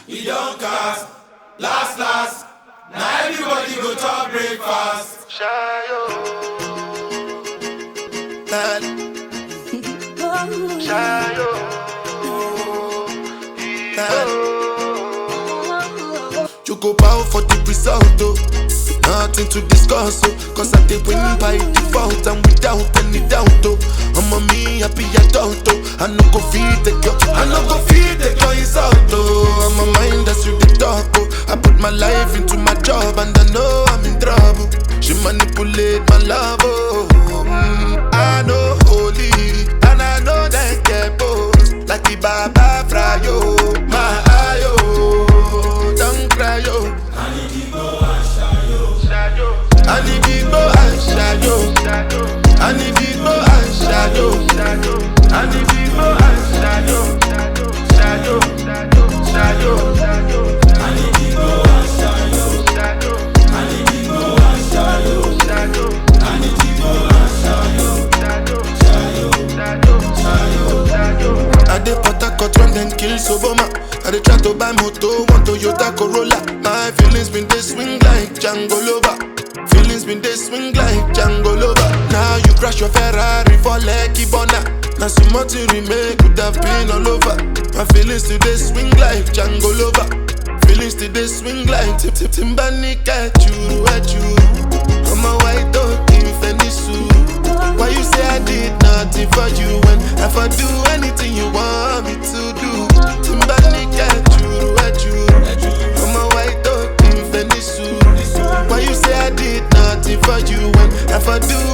he don't cast. Last, now everybody go to breakfast. Shayo. Shayo. You go bow for the result, oh. Nothing to discuss, oh. Cause I did win by default and without any doubt, oh. I'm a me happy adult, oh. I no go feed the girl, I no go feed the girl insult, oh. I'm a mind that's you the talk, oh. I put my life into my job and I know I'm in trouble. She manipulate my love, oh. I know holy and I know that get both. Like the Baba Frayo, my ayo, don't cry, yo. I need to go and shayo. I need to go and shayo. I need to go and shayo. I need to go and shayo. Shayo. I need to go and shayo. I need to go and shayo. I need to go and shayo. I dey Port Harcourt when them kill Soboma. I dey try to buy moto, one Toyota Corolla. My feelings been they swing like Django Lover. Feelings been they swing like Django Lover. Now you crash your Ferrari for Lucky Bona. Now some more to remake could have been all over. My feelings today swing like Django Lover. Feelings today swing like Timbani at you. I'm a white dog in Venice. Why you say I did nothing for you when if I do anything you want me to do? Timbani at you. I'm a white dog in Venice. Why you say I did nothing for you when if I do